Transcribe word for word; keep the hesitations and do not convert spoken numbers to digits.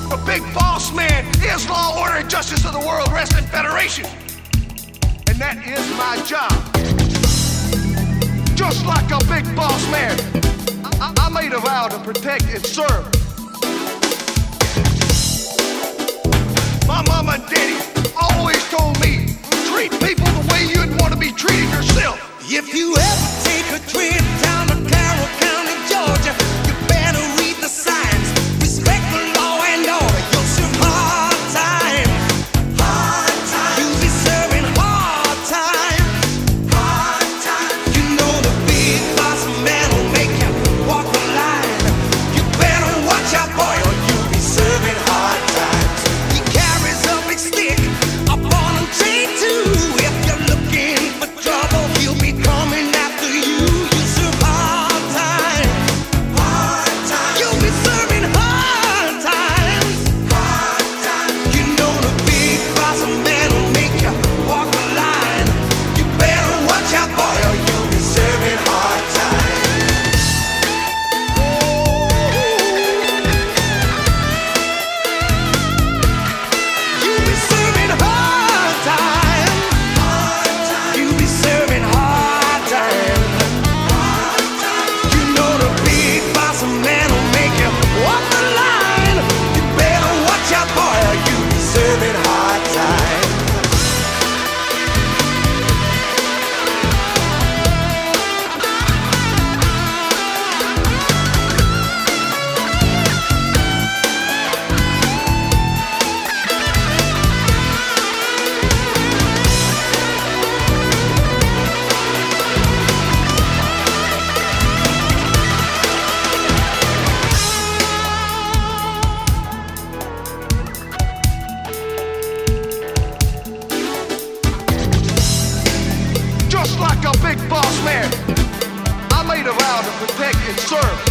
The big boss man is law, order, and justice of the World Wrestling Federation. And that is my job. Just like a big boss man, I, I made a vow to protect and serve. My mama and daddy always told me, treat people the way you'd want to be treated yourself. If you ever take a trip down to Carroll County, Georgia, you better read the signs. Respect the law and order. You'll serve hard time. Hard time. You'll be serving hard time. Hard time. You know the big boss man will make you walk the line. You better watch out, boy, or you'll be serving hard times. He carries a big stick up on a tree too. If you're looking for trouble, he'll be coming after you. You serve hard time. Hard time. You'll be serving hard times. Hard time. You know the big boss man will make you walk the line. You better watch out, boy, or you'll be serving hard times. You'll be serving hard time. Hard time. You'll be serving hard time. Hard time. You know the big boss man will make you walk the line. You better watch out, boy, or you'll be serving hard time. Just like a big boss man, I made a vow to protect and serve.